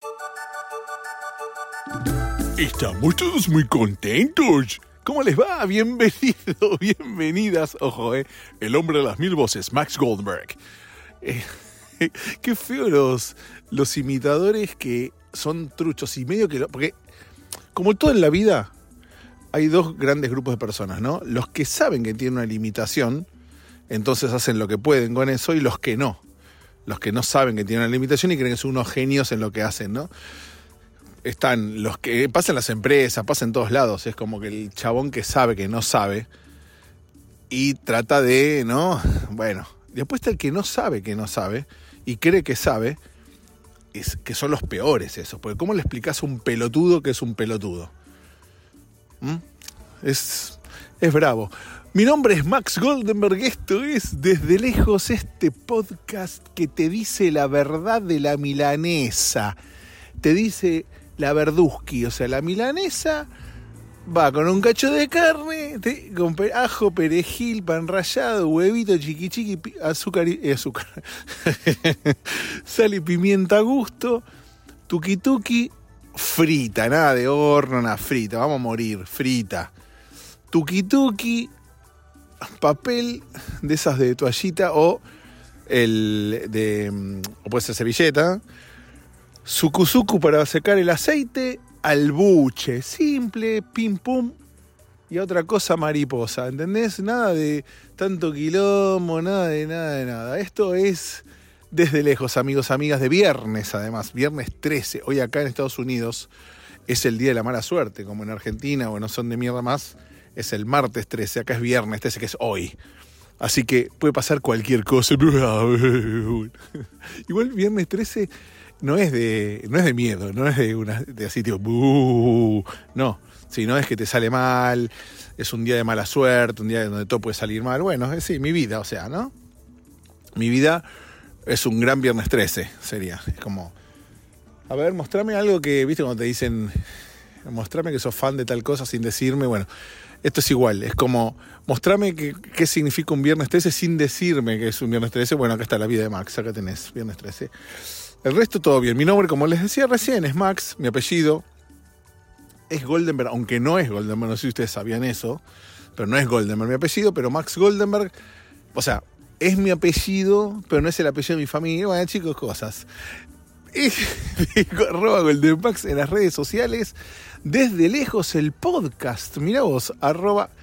Estamos todos muy contentos. ¿Cómo les va? Bienvenidos, bienvenidas. Ojo, el hombre de las mil voces, Max Goldberg. Qué feo los imitadores que son truchos y medio que... Porque, como todo en la vida, hay dos grandes grupos de personas, ¿no? Los que saben que tienen una limitación, entonces hacen lo que pueden con eso, y los que no. Los que no saben que tienen una limitación y creen que son unos genios en lo que hacen, ¿no? Están los que pasan en las empresas, pasan en todos lados. Es como que el chabón que sabe que no sabe y trata de, ¿no? Bueno, después está el que no sabe y cree que sabe, es que son los peores esos. Porque ¿cómo le explicás a un pelotudo que es un pelotudo? Es bravo. Mi nombre es Max Goldenberg, esto es Desde Lejos, este podcast que te dice la verdad de la milanesa. Te dice la verduski, o sea, la milanesa va con un cacho de carne, con ajo, perejil, pan rallado, huevito, chiqui, azúcar, sal y pimienta a gusto, tuki, frita, nada de horno, nada, frita, vamos a morir, frita, tuki, papel de esas de toallita o puede ser servilleta, suku para secar el aceite, al buche, simple, pim pum, y otra cosa mariposa, ¿entendés? Nada de tanto quilombo, nada de nada. Esto es Desde Lejos, amigos, amigas, de viernes además, viernes 13. Hoy acá en Estados Unidos es el día de la mala suerte, como en Argentina, o no son de mierda más, es el martes 13, acá es viernes 13, que es hoy. Así que puede pasar cualquier cosa. Igual viernes 13... No es de miedo, no es de así tipo, no, sino es que te sale mal, es un día de mala suerte, un día donde todo puede salir mal. Bueno, sí, mi vida, o sea, ¿no? Mi vida es un gran viernes 13, sería. Es como, a ver, mostrame algo que, viste, cuando te dicen, mostrame que sos fan de tal cosa sin decirme. Bueno, esto es igual, es como, mostrame qué significa un viernes 13 sin decirme que es un viernes 13. Bueno, acá está la vida de Max, acá tenés, viernes 13. El resto todo bien. Mi nombre, como les decía recién, es Max. Mi apellido es Goldenberg, aunque no es Goldenberg. No sé si ustedes sabían eso, pero no es Goldenberg mi apellido, pero Max Goldenberg, o sea, es mi apellido, pero no es el apellido de mi familia. Bueno, chicos, cosas. Arroba Goldenmax en las redes sociales. Desde Lejos el podcast. Mirá vos, arroba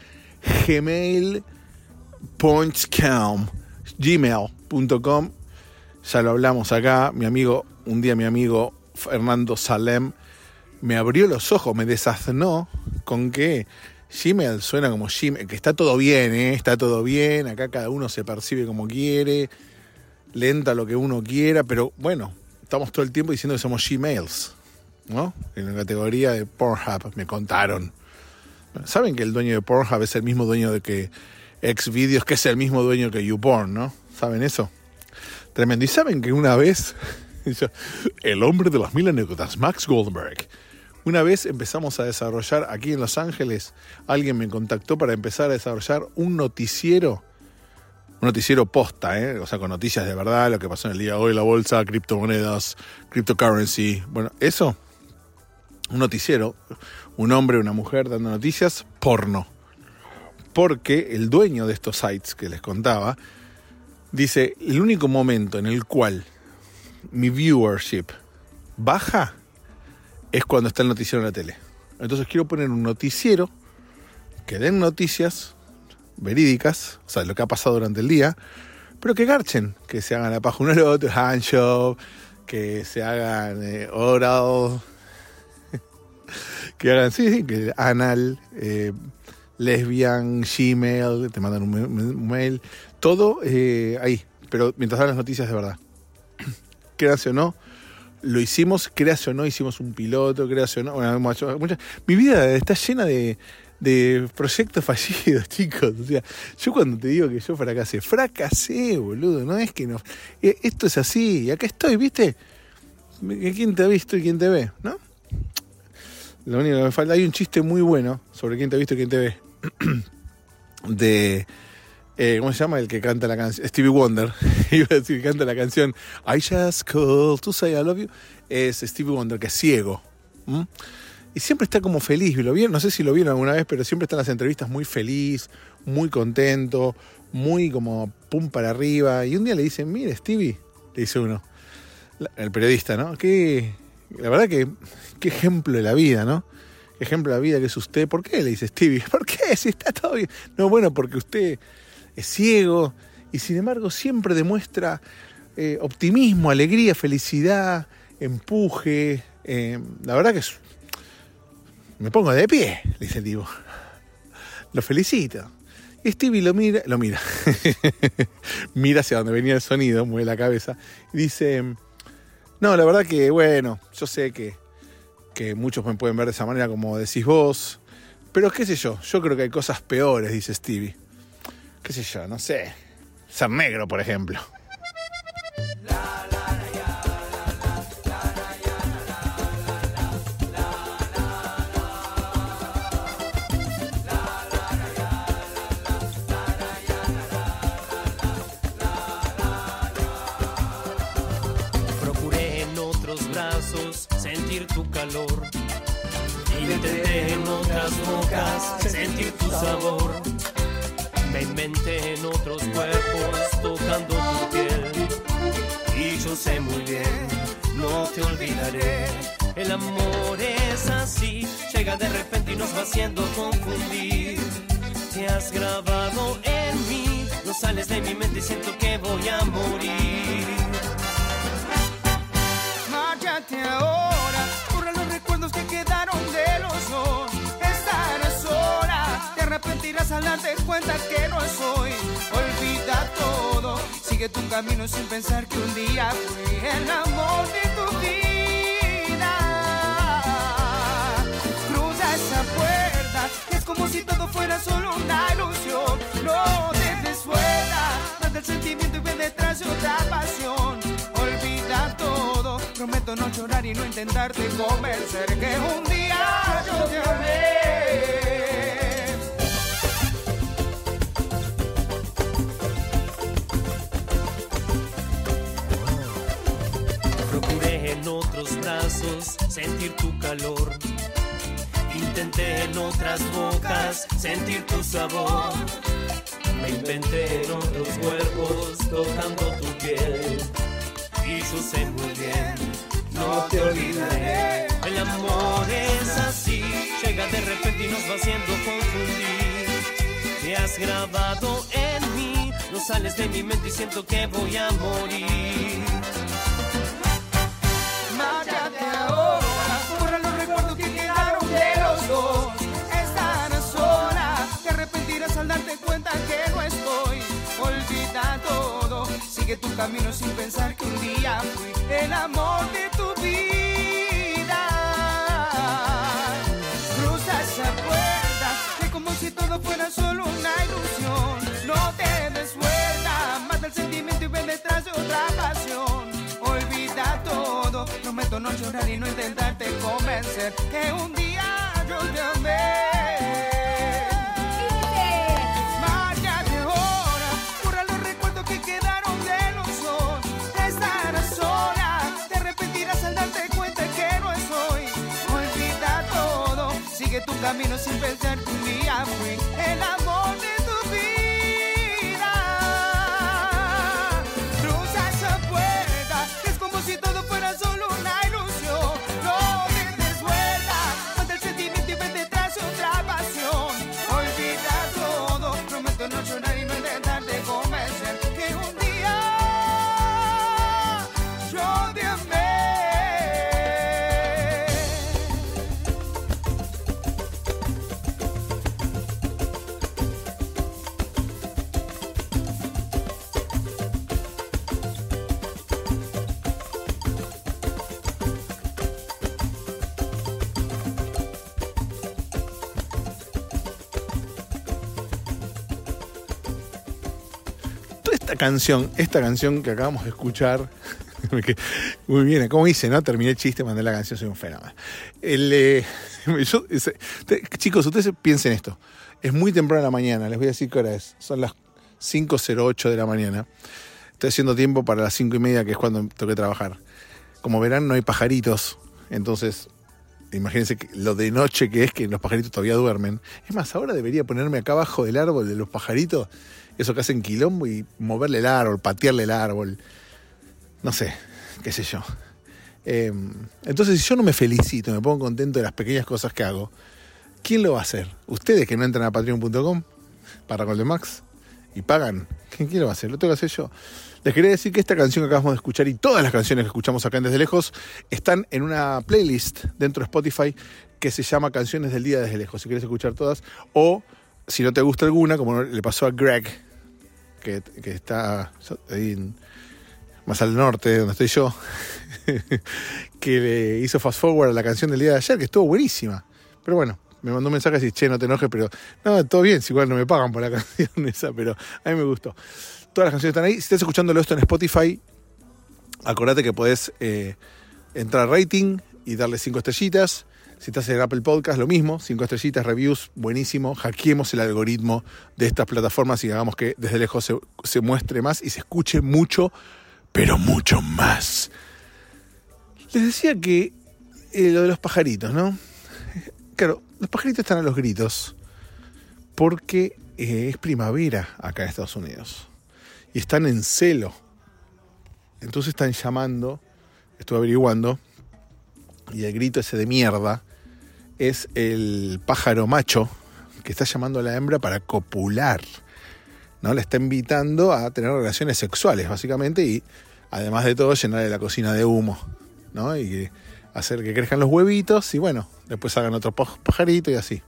gmail.com. Ya lo hablamos acá, mi amigo Fernando Salem me abrió los ojos, me desaznó con que Gmail suena como Gmail, que está todo bien, está todo bien, acá cada uno se percibe como quiere, lenta lo que uno quiera, pero bueno, estamos todo el tiempo diciendo que somos Gmails, ¿no? En la categoría de Pornhub, me contaron. ¿Saben que el dueño de Pornhub es el mismo dueño de que Xvideos, que es el mismo dueño que YouPorn, ¿no? ¿Saben eso? Tremendo. Y saben que una vez, el hombre de las mil anécdotas, Max Goldberg, una vez empezamos a desarrollar aquí en Los Ángeles, alguien me contactó para empezar a desarrollar un noticiero posta, o sea, con noticias de verdad, lo que pasó en el día de hoy, la bolsa, criptomonedas, cryptocurrency, bueno, eso, un noticiero, un hombre, una mujer dando noticias, porno. Porque el dueño de estos sites que les contaba, dice, el único momento en el cual mi viewership baja es cuando está el noticiero en la tele. Entonces quiero poner un noticiero que den noticias verídicas, o sea, lo que ha pasado durante el día, pero que garchen, que se hagan la paja uno al otro, hand job, que se hagan oral, que hagan, sí, que anal, lesbian, Gmail, te mandan un mail, todo ahí, pero mientras dan las noticias de verdad. Créanse o no, lo hicimos, créanse o no, hicimos un piloto, créanse o no, bueno, mi vida está llena de proyectos fallidos, chicos. O sea, yo cuando te digo que yo fracasé, boludo, no es que no, esto es así, y acá estoy, ¿viste? ¿Quién te ha visto y quién te ve? ¿No? Lo único que me falta, hay un chiste muy bueno sobre quién te ha visto y quién te ve, ¿Cómo se llama el que canta la canción? Stevie Wonder. Iba a decir que canta la canción I Just Called to Say I Love You. Es Stevie Wonder, que es ciego. Y siempre está como feliz. ¿Lo vieron? No sé si lo vieron alguna vez, pero siempre está en las entrevistas muy feliz, muy contento, muy como pum para arriba. Y un día le dicen, mire, Stevie, le dice uno, el periodista, ¿no? La verdad que qué ejemplo de la vida, ¿no? Qué ejemplo de la vida que es usted. ¿Por qué? Le dice Stevie. ¿Por qué? Si está todo bien. No, bueno, porque usted es ciego y sin embargo siempre demuestra optimismo, alegría, felicidad, empuje. La verdad que me pongo de pie, le dice el tipo. Lo felicito. Y Stevie lo mira, mira hacia donde venía el sonido, mueve la cabeza y dice, no, la verdad que bueno, yo sé que muchos me pueden ver de esa manera como decís vos, pero qué sé yo creo que hay cosas peores, dice Stevie. Qué sé yo, no sé, ser negro, por ejemplo. Procuré en otros brazos sentir tu calor. Intenté en otras bocas sentir tu sabor. Me inventé en otros cuerpos tocando tu piel. Y yo sé muy bien, no te olvidaré. El amor es así, llega de repente y nos va haciendo confundir. Te has grabado en mí, no sales de mi mente y siento que voy a morir. Márchate ahora, borra los recuerdos que quedaron de los dos. Estarás sola, te arrepentirás al darte cuenta que no soy. Olvida todo, sigue tu camino sin pensar que un día fui el amor de tu vida. Cruza esa puerta, es como si todo fuera solo una ilusión. No te des vuelta, manda el sentimiento y ve detrás de otra pasión. Olvida todo, prometo no llorar y no intentarte convencer que un día yo te amé. Procuré en otros brazos sentir tu calor. Intenté en otras bocas sentir tu sabor. Me inventé en otros cuerpos tocando tu piel. Y yo sé muy bien, no te olvidaré. El amor es así, llega de repente y nos va haciendo confundir. Te has grabado en mí, no sales de mi mente y siento que voy a morir. Márchate ahora, borra los recuerdos que quedaron de los dos. Estarás sola, te arrepentirás al darte cuenta que no estoy. Olvida todo, sigue tu camino sin pensar que un día fui el amor de tu vida. Cruza esa puerta, que como si todo fuera solo una ilusión. No te des vuelta, mata el sentimiento y ven detrás de otra pasión. Olvida todo, prometo no llorar y no intentarte convencer que un día yo te amé. Márchate ahora, borra los recuerdos que quedaron de los dos. Estarás sola, te arrepentirás al darte cuenta que no soy. Olvida todo, sigue tu camino sin pensar que un día fui el amor de tu vida. Cruza esa puerta, es como si todo fuera solo una ilusión. No te des vuelta, mata el sentimiento y ven detrás de otra pasión. Olvida todo, prometo no llorar y no intentarte convencer que un día yo te amé. Toda esta canción que acabamos de escuchar, muy bien, como dice, ¿no? Terminé el chiste, mandé la canción, soy un fenómeno. Chicos, ustedes piensen esto. Es muy temprano en la mañana, les voy a decir qué hora es. Son las 5:08 de la mañana. Estoy haciendo tiempo para las 5:30, que es cuando tengo que trabajar. Como verán, no hay pajaritos, entonces imagínense lo de noche que es, que los pajaritos todavía duermen. Es más, ahora debería ponerme acá abajo del árbol de los pajaritos, eso que hacen quilombo, y moverle el árbol, patearle el árbol, no sé, qué sé yo. Entonces, si yo no me felicito, me pongo contento de las pequeñas cosas que hago, ¿quién lo va a hacer? ¿Ustedes que no entran a patreon.com/Goldemax y pagan? ¿Quién lo va a hacer? Lo tengo que hacer yo. Les quería decir que esta canción que acabamos de escuchar y todas las canciones que escuchamos acá en Desde Lejos están en una playlist dentro de Spotify que se llama Canciones del Día Desde Lejos. Si quieres escuchar todas, o si no te gusta alguna, como le pasó a Greg, que está ahí más al norte, donde estoy yo, que le hizo fast forward a la canción del día de ayer, que estuvo buenísima. Pero bueno, me mandó un mensaje así, che, no te enojes, pero no, todo bien, si igual no me pagan por la canción esa, pero a mí me gustó. Todas las canciones están ahí. Si estás escuchándolo esto en Spotify, acordate que podés entrar a rating y darle 5 estrellitas. Si estás en Apple Podcast, lo mismo, 5 estrellitas, reviews, buenísimo. Hackeemos el algoritmo de estas plataformas y hagamos que Desde Lejos se muestre más y se escuche mucho, pero mucho más. Les decía que lo de los pajaritos, ¿no? Claro, los pajaritos están a los gritos porque es primavera acá en Estados Unidos. Y están en celo. Entonces están llamando, estuve averiguando, y el grito ese de mierda es el pájaro macho que está llamando a la hembra para copular, ¿no? La está invitando a tener relaciones sexuales, básicamente, y además de todo llenarle la cocina de humo, ¿no? Y hacer que crezcan los huevitos y bueno, después hagan otro pajarito y así.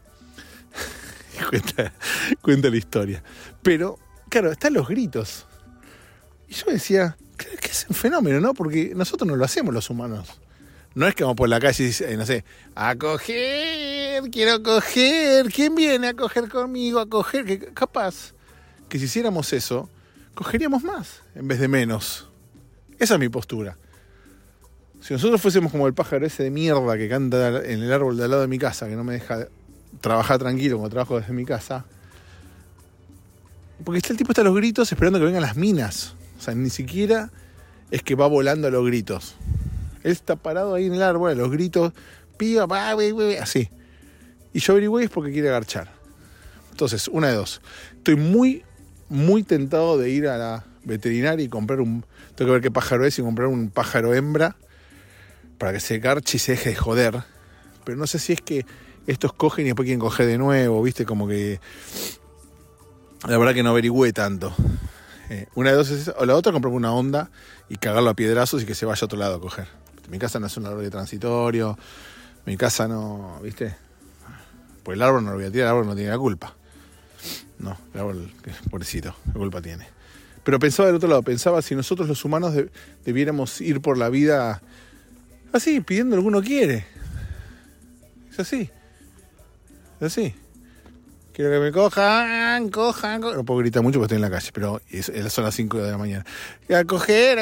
cuenta la historia. Pero, claro, están los gritos. Y yo decía, que es un fenómeno, ¿no? Porque nosotros no lo hacemos los humanos. No es que vamos por la calle y dicen, no sé, a coger, quiero coger, ¿quién viene a coger conmigo? A coger, que capaz que si hiciéramos eso, cogeríamos más en vez de menos. Esa es mi postura. Si nosotros fuésemos como el pájaro ese de mierda que canta en el árbol de al lado de mi casa, que no me deja trabajar tranquilo como trabajo desde mi casa, porque el tipo está a los gritos esperando que vengan las minas. O sea, ni siquiera es que va volando a los gritos. Él está parado ahí en el árbol, a los gritos, piba, así. Y yo averigüé es porque quiere agarchar. Entonces, una de dos. Estoy muy, muy tentado de ir a la veterinaria y comprar tengo que ver qué pájaro es y comprar un pájaro hembra para que se garche y se deje de joder. Pero no sé si es que estos cogen y después quieren coger de nuevo, ¿viste? Como que... La verdad que no averigüé tanto. Una de dos es esa, o la otra comprarme una Honda y cagarlo a piedrazos y que se vaya a otro lado a coger. Mi casa no es un árbol de transitorio, mi casa no, ¿viste? Pues el árbol no lo voy a tirar, el árbol no tiene la culpa. No, el árbol, pobrecito, la culpa tiene. Pero pensaba del otro lado, pensaba si nosotros los humanos debiéramos ir por la vida así, pidiendo lo que uno quiere. Es así. Es así. Quiero que me cojan. No puedo gritar mucho porque estoy en la calle, pero son las 5 de la mañana. A coger.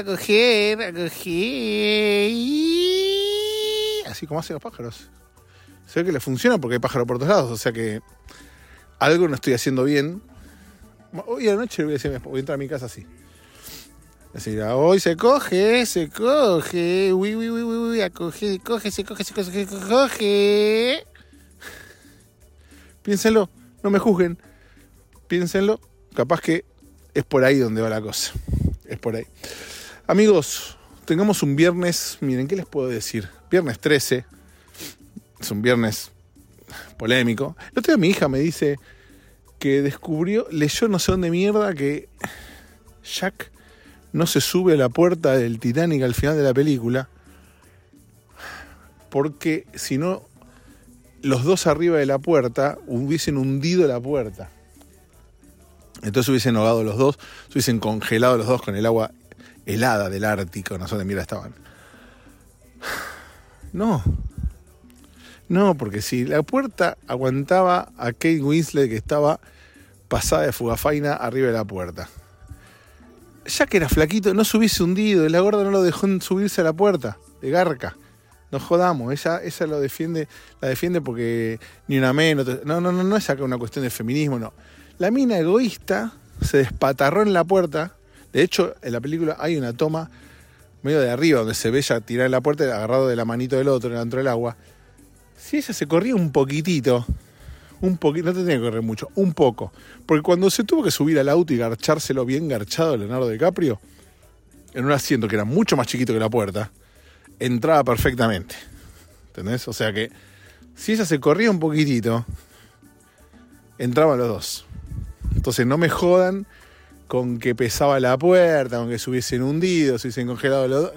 Así como hacen los pájaros. Se ve que les funciona porque hay pájaros por todos lados. O sea que algo no estoy haciendo bien. Hoy a la noche voy a entrar a mi casa así. Es decir, hoy se coge. Uy, a coge, se coge. Piénsenlo. No me juzguen, piénsenlo, capaz que es por ahí donde va la cosa, es por ahí. Amigos, tengamos un viernes, miren, ¿qué les puedo decir? Viernes 13, es un viernes polémico. El otro día mi hija me dice que leyó no sé dónde mierda que Jack no se sube a la puerta del Titanic al final de la película, porque si no... los dos arriba de la puerta hubiesen hundido la puerta. Entonces hubiesen ahogado los dos, se hubiesen congelado los dos con el agua helada del Ártico, no sé dónde mira estaban. No, porque si la puerta aguantaba a Kate Winslet que estaba pasada de fugafaina arriba de la puerta. Ya que era flaquito, no se hubiese hundido, y la gorda no lo dejó subirse a la puerta, de garca. No jodamos, ella la defiende porque ni una menos. No es acá una cuestión de feminismo, no. La mina egoísta se despatarró en la puerta. De hecho, en la película hay una toma medio de arriba donde se ve ella tirar en la puerta agarrado de la manito del otro dentro del agua. Si ella se corría un poquitito, no tenía que correr mucho, un poco. Porque cuando se tuvo que subir al auto y garchárselo bien garchado Leonardo DiCaprio, en un asiento que era mucho más chiquito que la puerta, entraba perfectamente. ¿Entendés? O sea que si ella se corría un poquitito, entraban los dos. Entonces no me jodan con que pesaba la puerta, con que se hubiesen hundido, se hubiesen congelado los dos.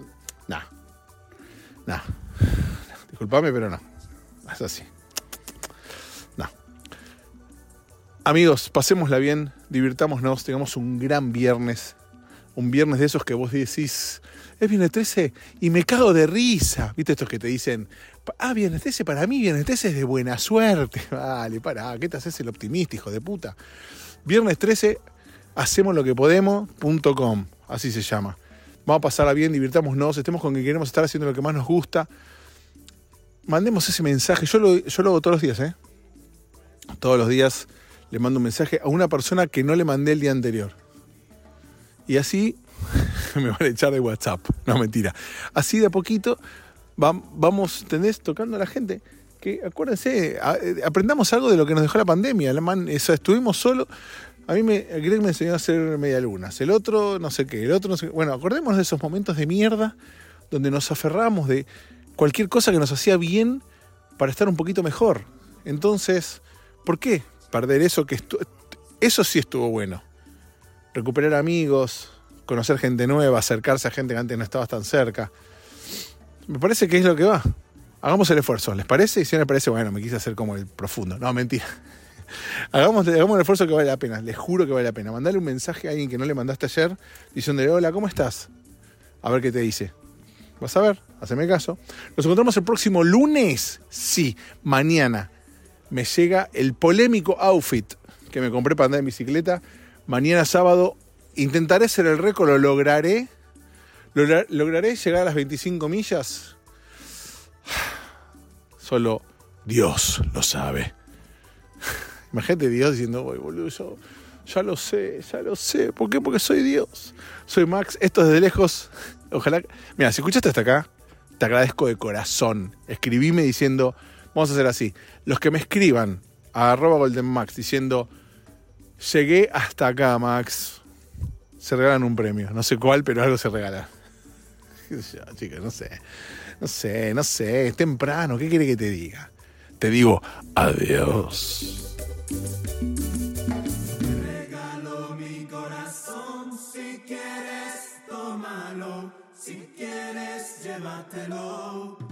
Nah. Disculpame, pero no. Es así. No. Amigos, pasémosla bien, divirtámonos, tengamos un gran viernes. Un viernes de esos que vos decís, es viernes 13 y me cago de risa. ¿Viste estos que te dicen, viernes 13 para mí, viernes 13 es de buena suerte? Vale, pará, ¿qué te haces el optimista, hijo de puta? Viernes 13, hacemos lo que podemos.com, así se llama. Vamos a pasarla bien, divirtámonos, estemos con que queremos estar haciendo lo que más nos gusta. Mandemos ese mensaje, yo lo hago todos los días, ¿eh? Todos los días le mando un mensaje a una persona que no le mandé el día anterior. Y así me van a echar de WhatsApp. No, mentira. Así de a poquito vamos, tocando a la gente. Que acuérdense, aprendamos algo de lo que nos dejó la pandemia. Estuvimos solos. A mí Greg me enseñó a hacer medialunas. El otro no sé qué. Bueno, acordémonos de esos momentos de mierda donde nos aferramos de cualquier cosa que nos hacía bien para estar un poquito mejor. Entonces, ¿por qué perder eso? Eso sí estuvo bueno. Recuperar amigos, conocer gente nueva, acercarse a gente que antes no estabas tan cerca. Me parece que es lo que va. Hagamos el esfuerzo, ¿les parece? Y si no les parece, bueno, me quise hacer como el profundo. No, mentira. Hagamos el esfuerzo que vale la pena, les juro que vale la pena. Mandale un mensaje a alguien que no le mandaste ayer, diciéndole, hola, ¿cómo estás? A ver qué te dice. Vas a ver, haceme caso. Nos encontramos el próximo lunes. Sí, mañana me llega el polémico outfit que me compré para andar en bicicleta. Mañana sábado intentaré hacer el récord, lo lograré. ¿Lograré llegar a las 25 millas? Solo Dios lo sabe. Imagínate Dios diciendo, oye, boludo, yo ya lo sé. ¿Por qué? Porque soy Dios. Soy Max, esto desde lejos. Ojalá. Mira, si escuchaste hasta acá, te agradezco de corazón. Escribime diciendo, vamos a hacer así. Los que me escriban a @goldenmax diciendo, llegué hasta acá, Max, se regalan un premio. No sé cuál, pero algo se regala. Chicos, no sé. Es temprano. ¿Qué quiere que te diga? Te digo adiós. Te regalo mi corazón. Si quieres, tómalo. Si quieres, llévatelo.